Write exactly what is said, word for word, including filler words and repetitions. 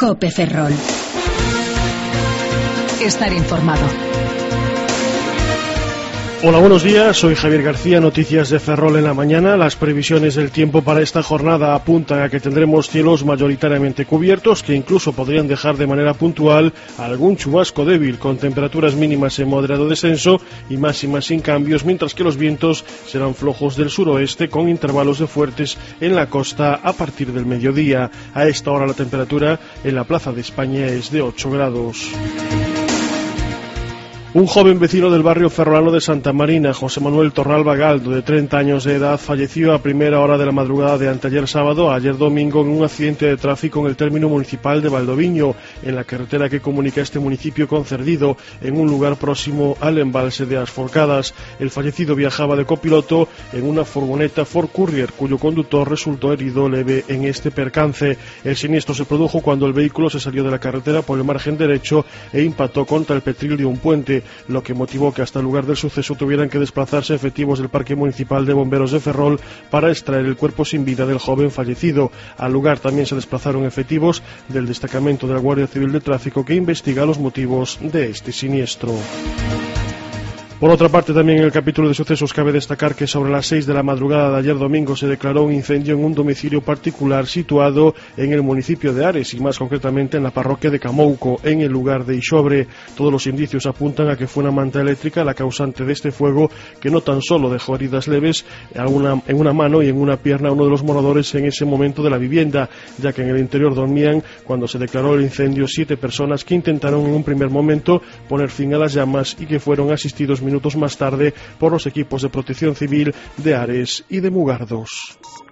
COPE Ferrol. Estar informado. Hola, buenos días, soy Javier García, noticias de Ferrol en la mañana. Las previsiones del tiempo para esta jornada apuntan a que tendremos cielos mayoritariamente cubiertos, que incluso podrían dejar de manera puntual algún chubasco débil, con temperaturas mínimas en moderado descenso y máximas sin cambios, mientras que los vientos serán flojos del suroeste, con intervalos de fuertes en la costa a partir del mediodía. A esta hora la temperatura en la Plaza de España es de ocho grados. Un joven vecino del barrio ferrolano de Santa Marina, José Manuel Torralba Galdo, de treinta años de edad, falleció a primera hora de la madrugada de anteayer sábado a ayer domingo en un accidente de tráfico en el término municipal de Valdoviño, en la carretera que comunica este municipio con Cerdido, en un lugar próximo al embalse de As Forcadas. El fallecido viajaba de copiloto en una furgoneta Ford Courier, cuyo conductor resultó herido leve en este percance. El siniestro se produjo cuando el vehículo se salió de la carretera por el margen derecho e impactó contra el petril de un puente, lo que motivó que hasta el lugar del suceso tuvieran que desplazarse efectivos del Parque Municipal de Bomberos de Ferrol para extraer el cuerpo sin vida del joven fallecido. Al lugar también se desplazaron efectivos del destacamento de la Guardia Civil de Tráfico, que investiga los motivos de este siniestro. Por otra parte, también en el capítulo de sucesos cabe destacar que sobre las seis de la madrugada de ayer domingo se declaró un incendio en un domicilio particular situado en el municipio de Ares, y más concretamente en la parroquia de Camouco, en el lugar de Ixobre. Todos los indicios apuntan a que fue una manta eléctrica la causante de este fuego, que no tan solo dejó heridas leves en una, en una mano y en una pierna a uno de los moradores en ese momento de la vivienda, ya que en el interior dormían, cuando se declaró el incendio, siete personas que intentaron en un primer momento poner fin a las llamas y que fueron asistidos minutos más tarde por los equipos de protección civil de Ares y de Mugardos.